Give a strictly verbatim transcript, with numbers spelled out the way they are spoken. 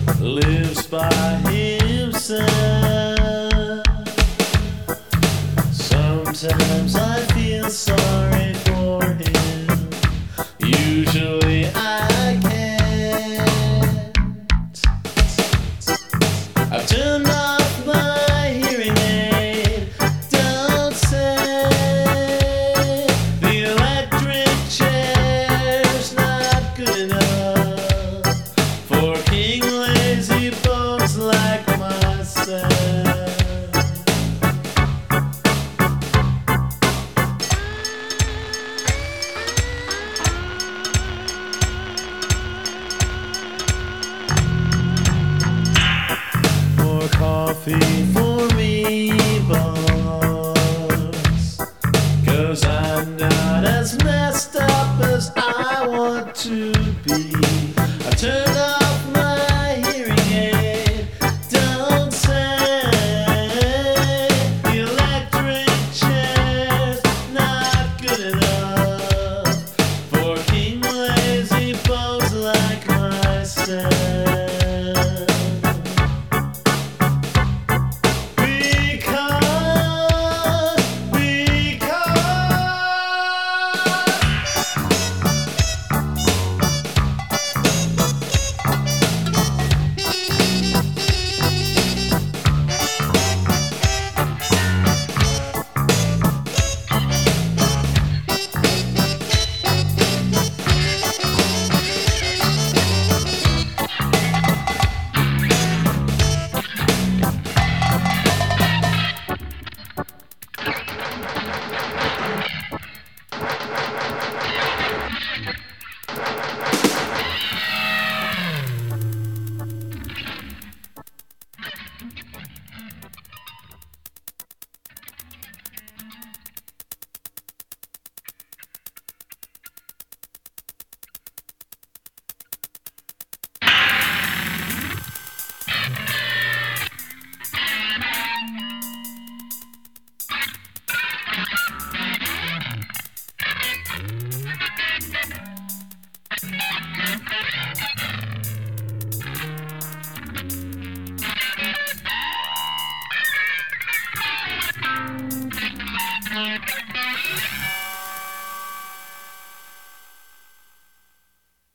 lives by himself. Sometimes I feel sorry for him. Usually I can't. I've turned off my hearing aid. Don't say the electric chair's not good enough for king lazy bones like myself. Coffee for me, boss, 'cause I'm not as messed up as I want to be. I turned off my hearing aid. Don't say the electric chair's not good enough for king lazy bones like myself. Thank you.